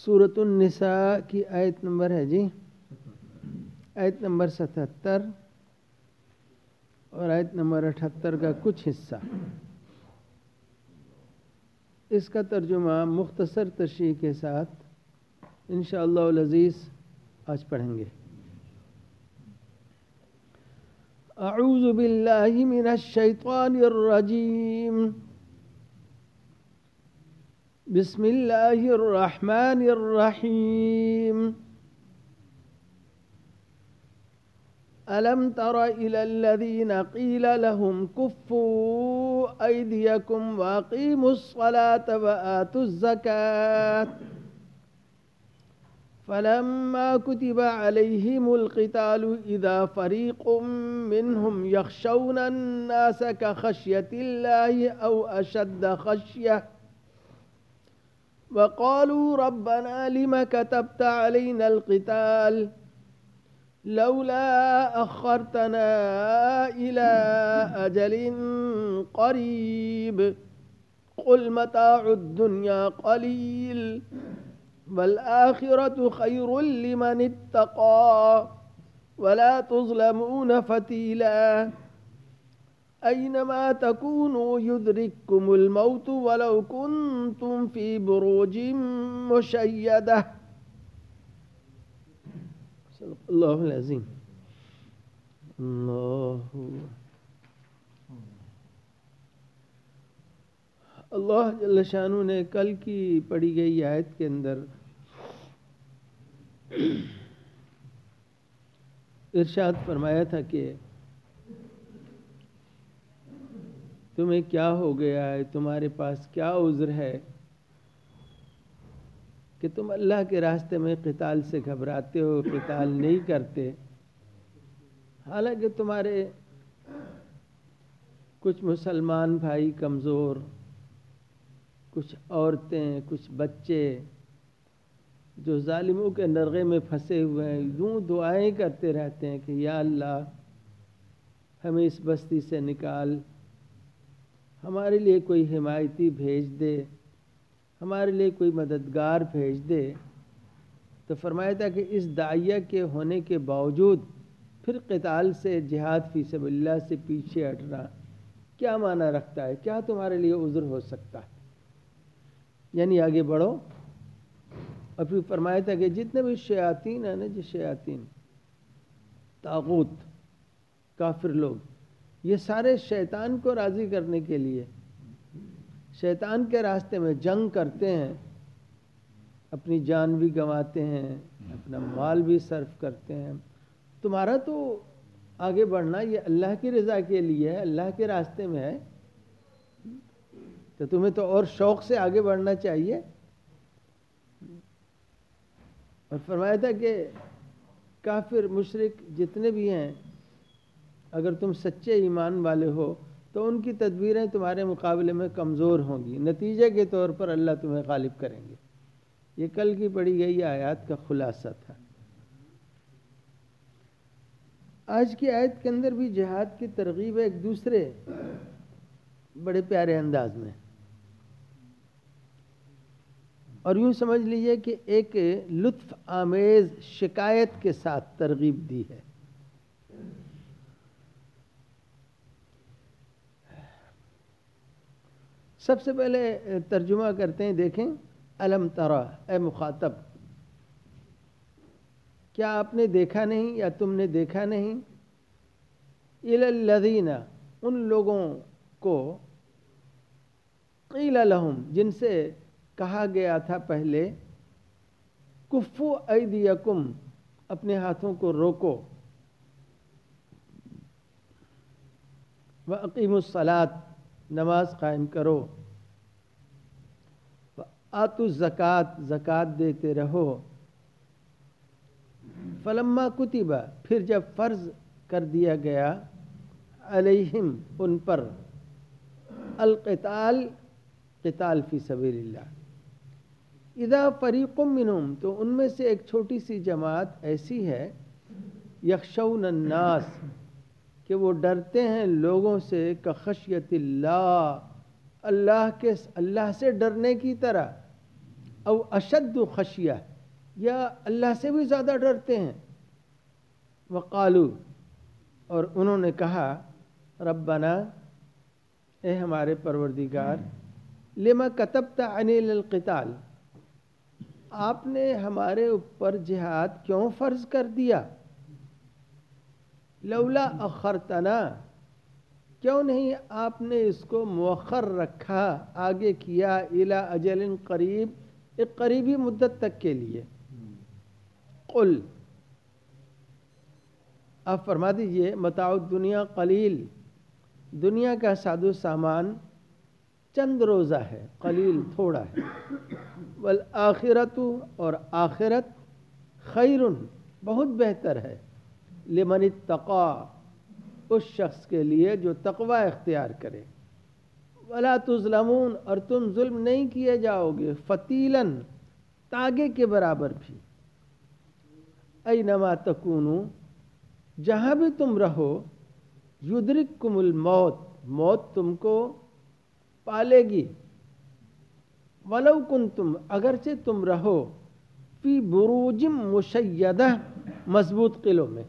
سورۃ النساء کی آیت نمبر ہے جی آیت نمبر 77 اور آیت نمبر 78 کا کچھ حصہ. اس کا ترجمہ مختصر تشریح کے ساتھ انشاءاللہ العزیز آج پڑھیں گے. اعوذ باللہ من الشیطان الرجیم. بسم اللہ الرحمن الرحیم. ألم تر إلى الذين قيل لهم كفوا أيديكم وأقيموا الصلاة وآتوا الزكاة فلما كتب عليهم القتال إذا فريق منهم يخشون الناس كخشية الله أو أشد خشية وقالوا ربنا لم كتبت علينا القتال لولا أخرتنا إلى أجل قريب قل متاع الدنيا قليل والآخرة خير لمن اتقى ولا تظلمون فتيلا أينما تكونوا يدرككم الموت ولو كنتم في بروج مشيدة. اللہ العظیم. اللہ جل شانہ نے کل کی پڑھی گئی آیت کے اندر ارشاد فرمایا تھا کہ تمہیں کیا ہو گیا ہے، تمہارے پاس کیا عذر ہے کہ تم اللہ کے راستے میں قتال سے گھبراتے ہو، قتال نہیں کرتے، حالانکہ تمہارے کچھ مسلمان بھائی کمزور، کچھ عورتیں، کچھ بچے جو ظالموں کے نرغے میں پھنسے ہوئے ہیں، یوں دعائیں کرتے رہتے ہیں کہ یا اللہ ہمیں اس بستی سے نکال، ہمارے لیے کوئی حمایتی بھیج دے، ہمارے لیے کوئی مددگار بھیج دے. تو فرمایا تھا کہ اس داعیہ کے ہونے کے باوجود پھر قتال سے، جہاد فی سبیل اللہ سے پیچھے ہٹنا کیا معنی رکھتا ہے، کیا تمہارے لیے عذر ہو سکتا ہے؟ یعنی آگے بڑھو. اور پھر فرمایا تھا کہ جتنے بھی شیاطین ہیں نا، جو شیاطین، طاغوت، کافر لوگ، یہ سارے شیطان کو راضی کرنے کے لیے شیطان کے راستے میں جنگ کرتے ہیں، اپنی جان بھی گنواتے ہیں، اپنا مال بھی صرف کرتے ہیں. تمہارا تو آگے بڑھنا یہ اللہ کی رضا کے لیے ہے، اللہ کے راستے میں ہے، تو تمہیں تو اور شوق سے آگے بڑھنا چاہیے. اور فرمایا تھا کہ کافر مشرک جتنے بھی ہیں، اگر تم سچے ایمان والے ہو تو ان کی تدبیریں تمہارے مقابلے میں کمزور ہوں گی، نتیجے کے طور پر اللہ تمہیں غالب کریں گے. یہ کل کی پڑھی گئی آیات کا خلاصہ تھا. آج کی آیت کے اندر بھی جہاد کی ترغیب ہے ایک دوسرے بڑے پیارے انداز میں، اور یوں سمجھ لیجئے کہ ایک لطف آمیز شکایت کے ساتھ ترغیب دی ہے. سب سے پہلے ترجمہ کرتے ہیں، دیکھیں. الم ترى، اے مخاطب، کیا آپ نے دیکھا نہیں یا تم نے دیکھا نہیں؟ الی الذین، ان لوگوں کو، قیل لہم، جن سے کہا گیا تھا پہلے، کفوا ایدیکم، اپنے ہاتھوں کو روکو، واقیموا الصلاۃ، نماز قائم کرو، وآتوا الزکوٰۃ، زکوٰۃ دیتے رہو. فلما کتب، پھر جب فرض کر دیا گیا، علیہم، ان پر، القتال، قتال فی سبیل اللہ، اذا فریق منہم، تو ان میں سے ایک چھوٹی سی جماعت ایسی ہے، یخشون الناس، کہ وہ ڈرتے ہیں لوگوں سے، کخشیت اللہ، اللہ سے ڈرنے کی طرح، او اشد خشیہ یا اللہ سے بھی زیادہ ڈرتے ہیں. وقالو اور انہوں نے کہا ربنا اے ہمارے پروردگار لما کتبت علینا القتال آپ نے ہمارے اوپر جہاد کیوں فرض کر دیا. لولا اخرتنا کیوں نہیں آپ نے اس کو مؤخر رکھا آگے کیا الی اجل قریب ایک قریبی مدت تک کے لیے. قل آپ فرما دیجئے متاع الدنیا قلیل دنیا کا ساز و سامان چند روزہ ہے قلیل تھوڑا ہے. والآخرت اور آخرت خیر بہت بہتر ہے لمن اتقا اس شخص کے لیے جو تقوی اختیار کرے. ولا تظلمون اور تم ظلم نہیں کیے جاؤ گے فتیلاً تاگے کے برابر بھی. اینما تکونوا جہاں بھی تم رہو یدرککم الموت موت تم کو پالے گی. ولو کنتم اگرچہ تم رہو فی بروج مشیدہ مضبوط قلعوں میں.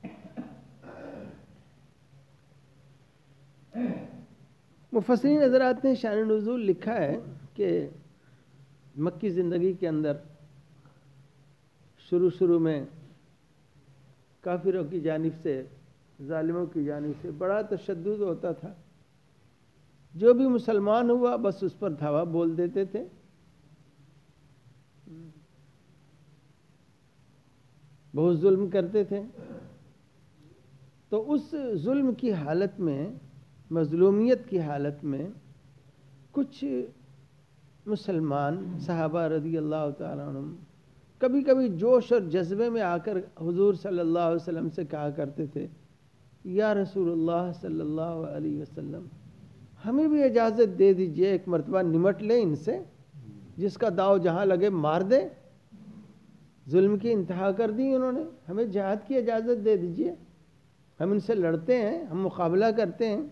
مفسرین حضرات نے شان نزول لکھا ہے کہ مکی زندگی کے اندر شروع میں کافروں کی جانب سے ظالموں کی جانب سے بڑا تشدد ہوتا تھا. جو بھی مسلمان ہوا بس اس پر دھاوا بول دیتے تھے. بہت ظلم کرتے تھے. تو اس ظلم کی حالت میں مظلومیت کی حالت میں کچھ مسلمان صحابہ رضی اللہ تعالیٰ عنہم کبھی کبھی جوش اور جذبے میں آ کر حضور صلی اللہ علیہ وسلم سے کہا کرتے تھے یا رسول اللہ صلی اللہ علیہ وسلم ہمیں بھی اجازت دے دیجئے ایک مرتبہ نمٹ لیں ان سے جس کا داؤ جہاں لگے مار دے. ظلم کی انتہا کر دی انہوں نے. ہمیں جہاد کی اجازت دے دیجئے ہم ان سے لڑتے ہیں ہم مقابلہ کرتے ہیں.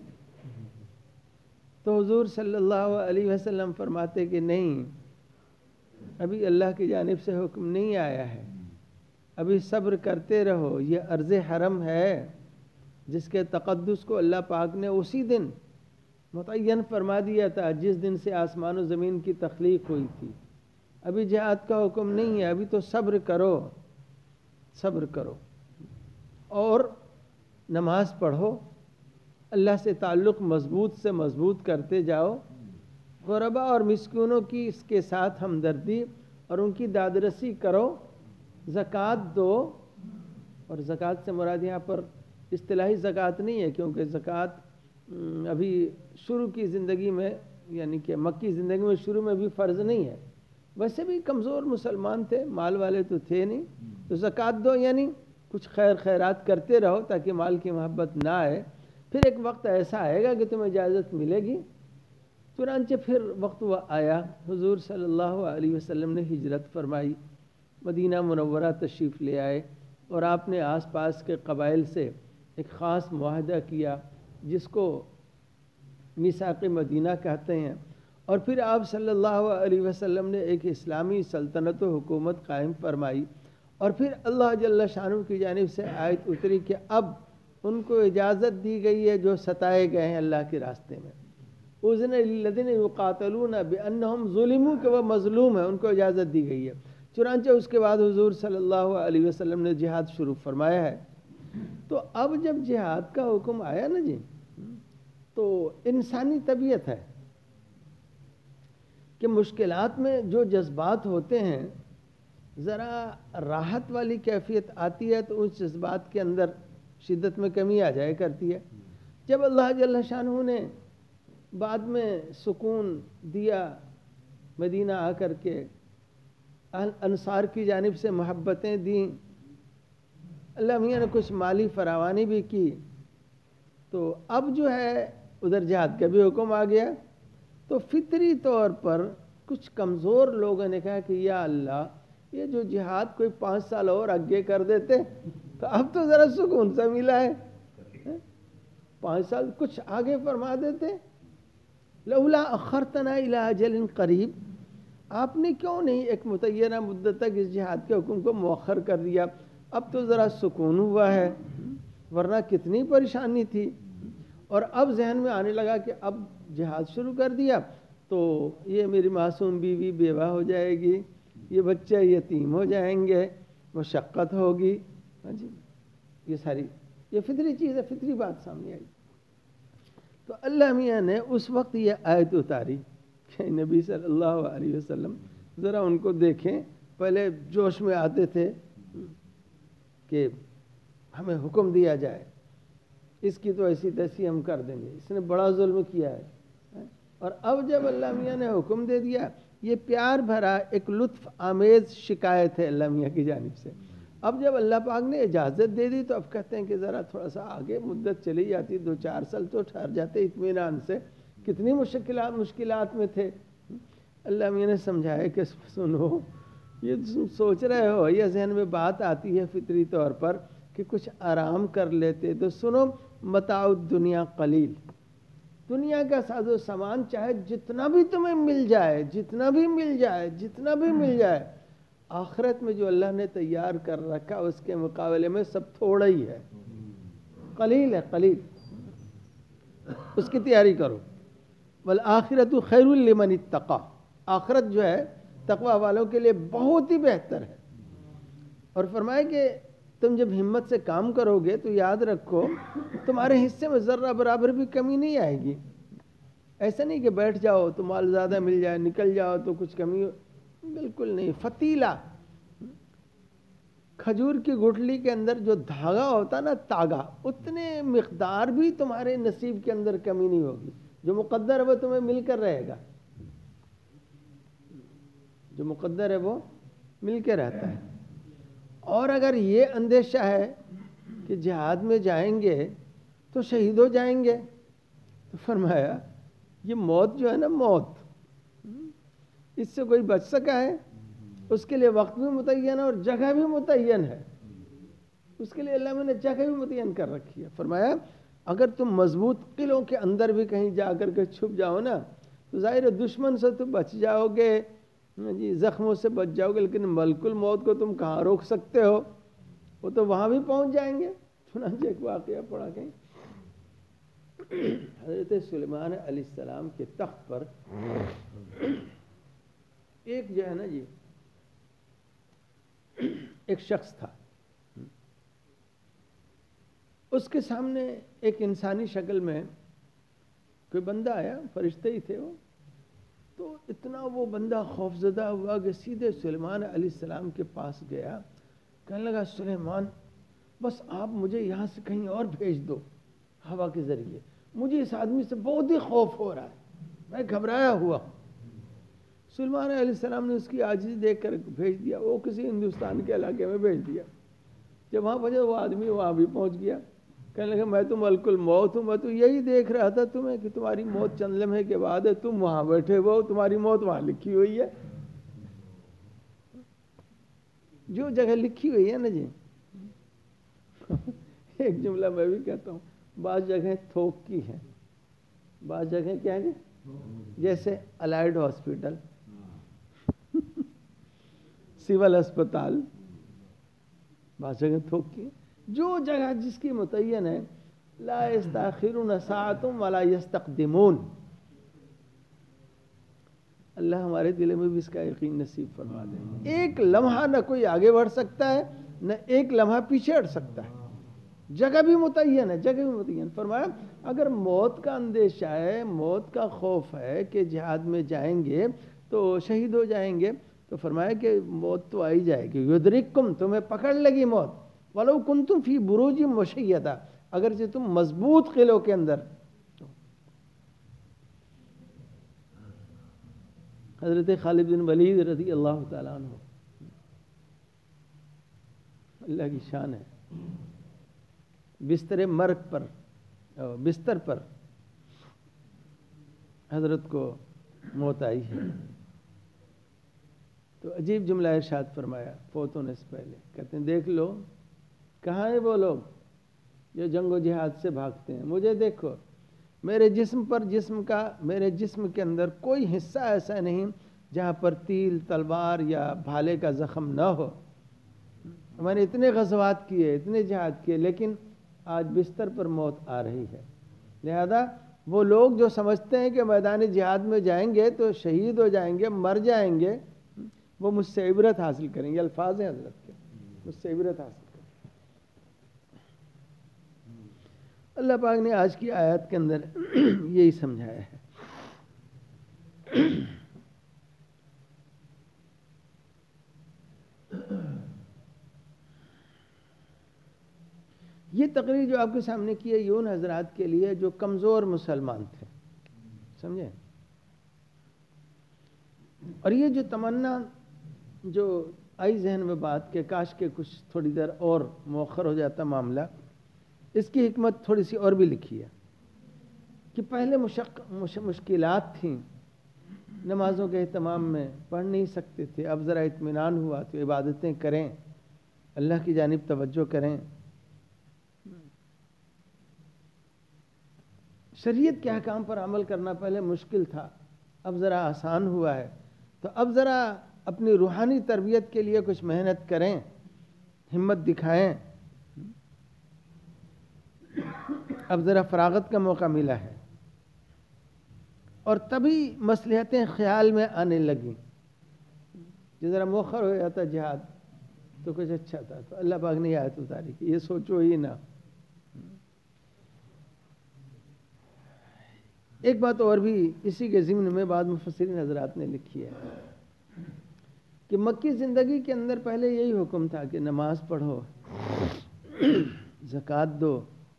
تو حضور صلی اللہ علیہ وسلم فرماتے کہ نہیں ابھی اللہ کی جانب سے حکم نہیں آیا ہے ابھی صبر کرتے رہو. یہ ارض حرم ہے جس کے تقدس کو اللہ پاک نے اسی دن متعین فرما دیا تھا جس دن سے آسمان و زمین کی تخلیق ہوئی تھی. ابھی جہاد کا حکم نہیں ہے ابھی تو صبر کرو اور نماز پڑھو اللہ سے تعلق مضبوط سے مضبوط کرتے جاؤ. غربا اور مسکینوں کی اس کے ساتھ ہمدردی اور ان کی دادرسی کرو. زکوٰۃ دو اور زکوٰۃ سے مراد یہاں پر اصطلاحی زکوٰۃ نہیں ہے کیونکہ زکوٰۃ ابھی شروع کی زندگی میں یعنی کہ مکی زندگی میں شروع میں بھی فرض نہیں ہے. ویسے بھی کمزور مسلمان تھے مال والے تو تھے نہیں. تو زکوٰۃ دو یعنی کچھ خیرات کرتے رہو تاکہ مال کی محبت نہ آئے. پھر ایک وقت ایسا آئے گا کہ تمہیں اجازت ملے گی. چنانچہ پھر وقت وہ آیا حضور صلی اللہ علیہ وسلم نے ہجرت فرمائی مدینہ منورہ تشریف لے آئے اور آپ نے آس پاس کے قبائل سے ایک خاص معاہدہ کیا جس کو میثاق مدینہ کہتے ہیں. اور پھر آپ صلی اللہ علیہ وسلم نے ایک اسلامی سلطنت و حکومت قائم فرمائی. اور پھر اللہ جل شانہ کی جانب سے آیت اتری کہ اب ان کو اجازت دی گئی ہے جو ستائے گئے ہیں اللہ کے راستے میں. اذن للذین یقاتلون بانہم ظلموا کہ وہ مظلوم ہیں ان کو اجازت دی گئی ہے. چنانچہ اس کے بعد حضور صلی اللہ علیہ وسلم نے جہاد شروع فرمایا ہے. تو اب جب جہاد کا حکم آیا نا جی تو انسانی طبیعت ہے کہ مشکلات میں جو جذبات ہوتے ہیں ذرا راحت والی کیفیت آتی ہے تو اس جذبات کے اندر شدت میں کمی آ جائے کرتی ہے. جب اللہ جل شانہ نے بعد میں سکون دیا مدینہ آ کر کے انصار کی جانب سے محبتیں دیں اللہ میاں نے کچھ مالی فراوانی بھی کی تو اب جو ہے ادھر جہاد کا بھی حکم آ گیا. تو فطری طور پر کچھ کمزور لوگوں نے کہا کہ یا اللہ یہ جو جہاد کوئی 5 سال اور آگے کر دیتے تو اب تو ذرا سکون سا ملا ہے 5 سال کچھ آگے فرما دیتے. لولا اخرتنا الی اجل قریب آپ نے کیوں نہیں ایک متعینہ مدت تک اس جہاد کے حکم کو مؤخر کر دیا؟ اب تو ذرا سکون ہوا ہے، ورنہ کتنی پریشانی تھی۔ اور اب ذہن میں آنے لگا کہ اب جہاد شروع کر دیا تو یہ میری معصوم بیوی بیوہ ہو جائے گی، یہ بچے یتیم ہو جائیں گے، مشقت ہوگی۔ ہاں جی، یہ ساری یہ فطری چیز ہے، فطری بات سامنے آئی۔ تو اللہ میاں نے اس وقت یہ آیت اتاری کہ نبی صلی اللہ علیہ وسلم ذرا ان کو دیکھیں، پہلے جوش میں آتے تھے کہ ہمیں حکم دیا جائے، اس کی تو ایسی تیسی ہم کر دیں گے، اس نے بڑا ظلم کیا ہے۔ اور اب جب اللہ میاں نے حکم دے دیا، یہ پیار بھرا ایک لطف آمیز شکایت ہے اللہ میاں کی جانب سے۔ اب جب اللہ پاک نے اجازت دے دی تو اب کہتے ہیں کہ ذرا تھوڑا سا آگے مدت چلی جاتی، 2-4 سال تو ٹھہر جاتے اطمینان سے، کتنی مشکلات میں تھے۔ اللہ میاں نے سمجھایا کہ سنو، یہ سوچ رہے ہو، یہ ذہن میں بات آتی ہے فطری طور پر کہ کچھ آرام کر لیتے، تو سنو، متاع الدنیا قلیل، دنیا کا ساز و سامان چاہے جتنا بھی تمہیں مل جائے، جتنا بھی مل جائے، جتنا بھی مل جائے، آخرت میں جو اللہ نے تیار کر رکھا اس کے مقابلے میں سب تھوڑا ہی ہے، قلیل ہے، قلیل، اس کی تیاری کرو۔ والآخرۃ خیر لمن اتقی، آخرت جو ہے تقوی والوں کے لیے بہت ہی بہتر ہے۔ اور فرمایا کہ تم جب ہمت سے کام کرو گے تو یاد رکھو تمہارے حصے میں ذرہ برابر بھی کمی نہیں آئے گی۔ ایسا نہیں کہ بیٹھ جاؤ تو مال زیادہ مل جائے، نکل جاؤ تو کچھ کمی ہو، بالکل نہیں۔ فتیلہ، کھجور کی گٹھلی کے اندر جو دھاگا ہوتا نا، تاگا، اتنے مقدار بھی تمہارے نصیب کے اندر کمی نہیں ہوگی، جو مقدر ہے وہ تمہیں مل کر رہے گا، جو مقدر ہے وہ مل کے رہتا ہے۔ اور اگر یہ اندیشہ ہے کہ جہاد میں جائیں گے تو شہید ہو جائیں گے، تو فرمایا یہ موت جو ہے نا، موت، اس سے کوئی بچ سکا ہے؟ اس کے لیے وقت بھی متعین ہے اور جگہ بھی متعین ہے، اس کے لیے اللہ نے جگہ بھی متعین کر رکھی ہے۔ فرمایا اگر تم مضبوط قلعوں کے اندر بھی کہیں جا کر کے چھپ جاؤ نا تو ظاہر ہے دشمن سے تو بچ جاؤ گے، جی زخموں سے بچ جاؤ گے، لیکن ملک الموت کو تم کہاں روک سکتے ہو؟ وہ تو وہاں بھی پہنچ جائیں گے۔ چنانچہ ایک واقعہ پڑھا کہیں، حضرت سلیمان علیہ السلام کے تخت پر ایک جو ہے نا جی ایک شخص تھا، اس کے سامنے ایک انسانی شکل میں کوئی بندہ آیا، فرشتے ہی تھے وہ، تو اتنا وہ بندہ خوفزدہ ہوا کہ سیدھے سلیمان علیہ السلام کے پاس گیا، کہنے لگا سلیمان بس آپ مجھے یہاں سے کہیں اور بھیج دو ہوا کے ذریعے، مجھے اس آدمی سے بہت ہی خوف ہو رہا ہے، میں گھبرایا ہوا۔ سلیمان علیہ السلام نے اس کی عاجزی دیکھ کر بھیج دیا، وہ کسی ہندوستان کے علاقے میں بھیج دیا۔ جب وہاں پہنچا وہ آدمی وہاں بھی پہنچ گیا، کہنے لگا میں تو ملک الموت ہوں، میں تو یہی دیکھ رہا تھا تمہیں کہ تمہاری موت چند لمحے کے بعد ہے، تم وہاں بیٹھے ہو، تمہاری موت وہاں لکھی ہوئی ہے، جو جگہ لکھی ہوئی ہے نا جی۔ ایک جملہ میں بھی کہتا ہوں، بعض جگہیں تھوک کی ہیں، بعض جگہیں کیا ہے، جیسے الائڈ ہاسپٹل، سول اسپتال، بعض جگہ تھوک کی، جو جگہ جس کی متعین ہے، لا یستاخرون ساعۃ ولا یستقدمون۔ اللہ ہمارے دل میں بھی اس کا یقین نصیب فرما دے۔ ایک لمحہ نہ کوئی آگے بڑھ سکتا ہے، نہ ایک لمحہ پیچھے ہٹ سکتا ہے، جگہ بھی متعین ہے، جگہ بھی متعین۔ فرمایا اگر موت کا اندیشہ ہے، موت کا خوف ہے کہ جہاد میں جائیں گے تو شہید ہو جائیں گے، تو فرمایا کہ موت تو آئی جائے گی، یدرککم، تمہیں پکڑ لگی موت، ولو کنتم فی بروج مشیدہ، اگرچہ تم مضبوط قلعوں کے اندر۔ حضرت خالد بن ولید رضی اللہ تعالیٰ عنہ، اللہ کی شان ہے، بستر پر حضرت کو موت آئی ہے، تو عجیب جملہ ارشاد فرمایا فوت ہونے سے پہلے، کہتے ہیں دیکھ لو کہاں ہیں وہ لوگ جو جنگ و جہاد سے بھاگتے ہیں، مجھے دیکھو، میرے جسم کے اندر کوئی حصہ ایسا نہیں جہاں پر تیل تلوار یا بھالے کا زخم نہ ہو. میں نے اتنے غزوات کیے، اتنے جہاد کیے، لیکن آج بستر پر موت آ رہی ہے. لہذا وہ لوگ جو سمجھتے ہیں کہ میدان جہاد میں جائیں گے تو شہید ہو جائیں گے، مر جائیں گے، وہ مجھ سے عبرت حاصل کریں گے. الفاظ ہیں حضرت کے، مجھ سے عبرت حاصل کریں. اللہ پاک نے آج کی آیت کے اندر یہی سمجھایا ہے. یہ تقریر جو آپ کے سامنے کی ہے یہ ان حضرات کے لیے جو کمزور مسلمان تھے، سمجھے. اور یہ جو تمنا جو آئی ذہن میں بات کہ کاش کے کچھ تھوڑی دیر اور مؤخر ہو جاتا معاملہ، اس کی حکمت تھوڑی سی اور بھی لکھی ہے کہ پہلے مشکلات تھیں نمازوں کے اہتمام میں، پڑھ نہیں سکتے تھے. اب ذرا اطمینان ہوا تو عبادتیں کریں، اللہ کی جانب توجہ کریں. شریعت کے احکام پر عمل کرنا پہلے مشکل تھا، اب ذرا آسان ہوا ہے. تو اب ذرا اپنی روحانی تربیت کے لیے کچھ محنت کریں، ہمت دکھائیں. اب ذرا فراغت کا موقع ملا ہے اور تبھی مصلحتیں خیال میں آنے لگیں. جو ذرا مؤخر ہو جاتا جہاد تو کچھ اچھا تھا. تو اللہ پاک نے آیت اتاری کہ یہ سوچو ہی نہ. ایک بات اور بھی اسی کے ضمن میں بعض مفسرین حضرات نے لکھی ہے کہ مکی زندگی کے اندر پہلے یہی حکم تھا کہ نماز پڑھو، زکوٰۃ دو،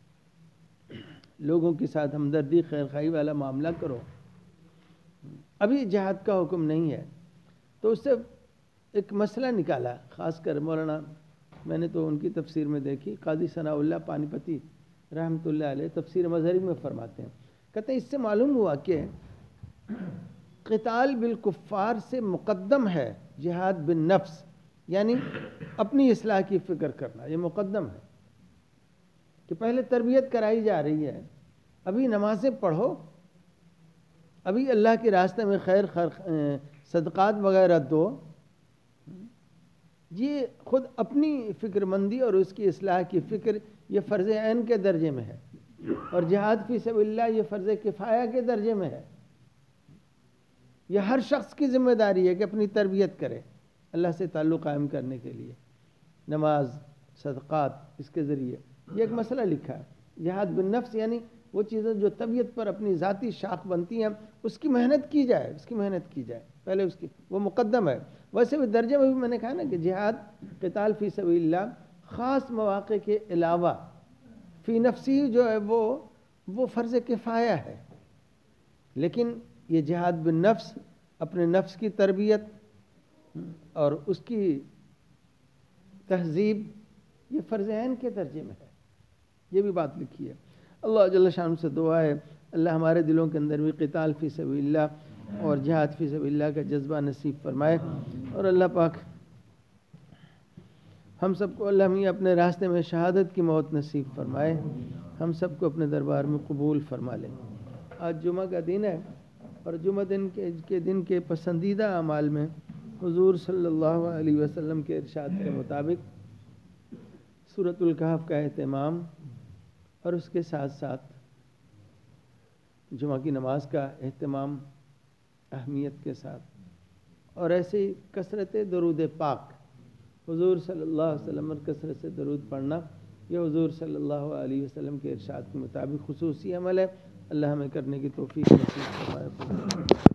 لوگوں کے ساتھ ہمدردی خیر خواہی والا معاملہ کرو. ابھی جہاد کا حکم نہیں ہے. تو اس سے ایک مسئلہ نکالا، خاص کر مولانا، میں نے تو ان کی تفسیر میں دیکھی، قاضی ثناء اللہ پانی پتی رحمۃ اللہ علیہ تفسیر مظہری میں فرماتے ہیں، کہتے ہیں اس سے معلوم ہوا کہ قتال بالکفار سے مقدم ہے جہاد بالنفس، یعنی اپنی اصلاح کی فکر کرنا، یہ مقدم ہے کہ پہلے تربیت کرائی جا رہی ہے. ابھی نمازیں پڑھو، ابھی اللہ کے راستے میں خیر صدقات وغیرہ دو. یہ خود اپنی فکر مندی اور اس کی اصلاح کی فکر یہ فرض عین کے درجے میں ہے، اور جہاد فی سبیل اللہ یہ فرض کفایہ کے درجے میں ہے. یہ ہر شخص کی ذمہ داری ہے کہ اپنی تربیت کرے اللہ سے تعلق قائم کرنے کے لیے. نماز، صدقات، اس کے ذریعے یہ ایک مسئلہ لکھا ہے. جہاد بالنفس یعنی وہ چیزیں جو طبیعت پر اپنی ذاتی شاخ بنتی ہیں اس کی محنت کی جائے، اس کی محنت کی جائے پہلے، اس کی وہ مقدم ہے. ویسے بھی درجے میں بھی میں نے کہا نا کہ جہاد قتال فی سبیل اللہ خاص مواقع کے علاوہ فی نفسی جو ہے وہ فرض کفایہ ہے. لیکن یہ جہاد بالنفس، اپنے نفس کی تربیت اور اس کی تہذیب، یہ فرض عین کے درجے میں ہے. یہ بھی بات لکھی ہے. اللہ جل شانہ سے دعا ہے اللہ ہمارے دلوں کے اندر بھی قتال فی سبیل اللہ اور جہاد فی سبیل اللہ کا جذبہ نصیب فرمائے. اور اللہ پاک ہم سب کو اللہ میاں اپنے راستے میں شہادت کی موت نصیب فرمائے، ہم سب کو اپنے دربار میں قبول فرما لے. آج جمعہ کا دن ہے اور جمعہ دن کے دن کے پسندیدہ اعمال میں حضور صلی اللہ علیہ وسلم کے ارشاد کے مطابق سورۃ الکہف کا اہتمام اور اس کے ساتھ ساتھ جمعہ کی نماز کا اہتمام اہمیت کے ساتھ، اور ایسے ہی کثرت درود پاک، حضور صلی اللہ علیہ وسلم اور کثرت سے درود پڑھنا، یہ حضور صلی اللہ علیہ وسلم کے ارشاد کے مطابق خصوصی عمل ہے. اللہ ہمیں کرنے کی توفیق نصیب فرمائے.